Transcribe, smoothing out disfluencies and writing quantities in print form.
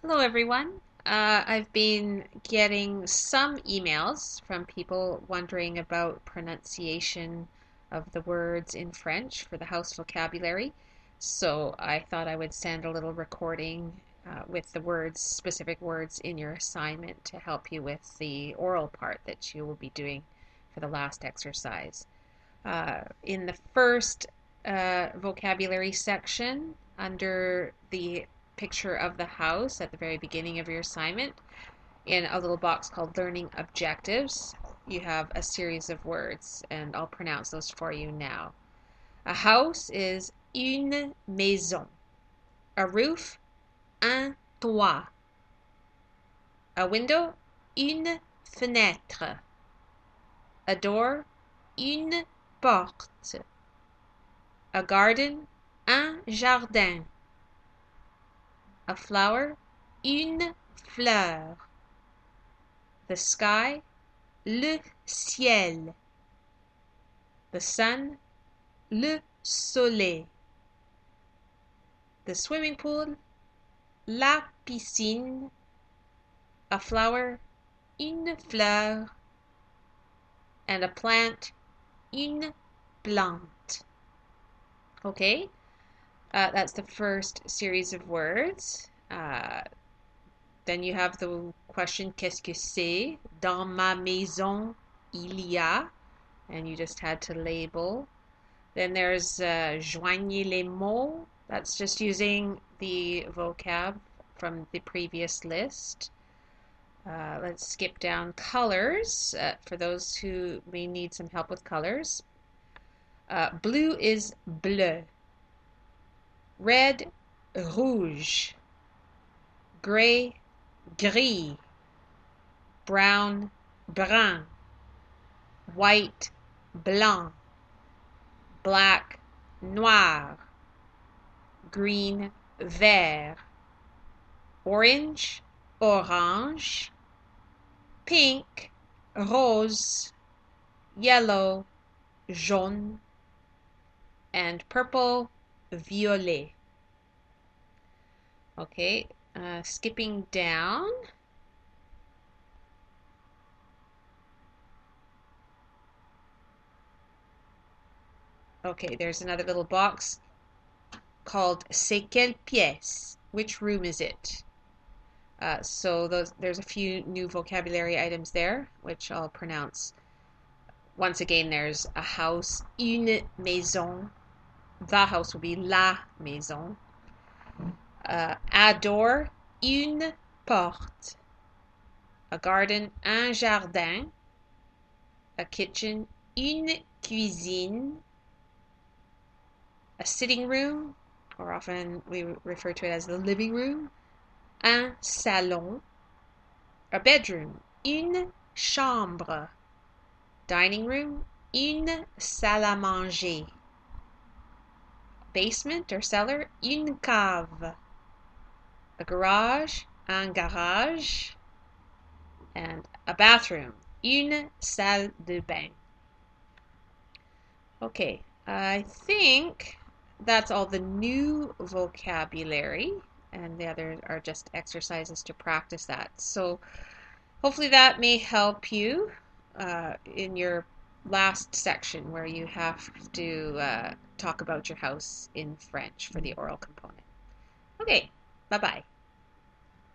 Hello, everyone. I've been getting some emails from people wondering about pronunciation of the words in French for the house vocabulary. So I thought I would send a little recording with the words, specific words in your assignment to help you with the oral part that you will be doing for the last exercise. In the first vocabulary section, under the picture of the house at the very beginning of your assignment, in a little box called Learning Objectives, you have a series of words, and I'll pronounce those for you now. A house is une maison. A roof, un toit. A window, une fenêtre. A door, une porte. A garden, un jardin. A flower, une fleur. The sky, le ciel. The sun, le soleil. The swimming pool, la piscine. A flower, une fleur. And a plant, une plante. Okay, that's the first series of words. Then you have the question, qu'est-ce que c'est? Dans ma maison, il y a. And you just had to label. Then there's joignez les mots. That's just using the vocab from the previous list. Let's skip down colors for those who may need some help with colors. Blue is bleu. Red, rouge. Gray, gris. Brown, brun. White, blanc. Black, noir. Green, vert. Orange, orange. Pink, rose. Yellow, jaune. And purple, violet. Okay, skipping down. Okay, there's another little box called C'est quelle pièce? Which room is it? So there's a few new vocabulary items there, which I'll pronounce. Once again, there's a house, une maison. The house will be la maison. A door, une porte. A garden, un jardin. A kitchen, une cuisine. A sitting room, or often we refer to it as the living room, un salon. A bedroom, une chambre. Dining room, une salle à manger. Basement or cellar, une cave. A garage, un garage. And a bathroom, une salle de bain. Okay, I think that's all the new vocabulary, and the others are just exercises to practice that. So hopefully that may help you in your last section where you have to talk about your house in French for the oral component. Okay, bye-bye.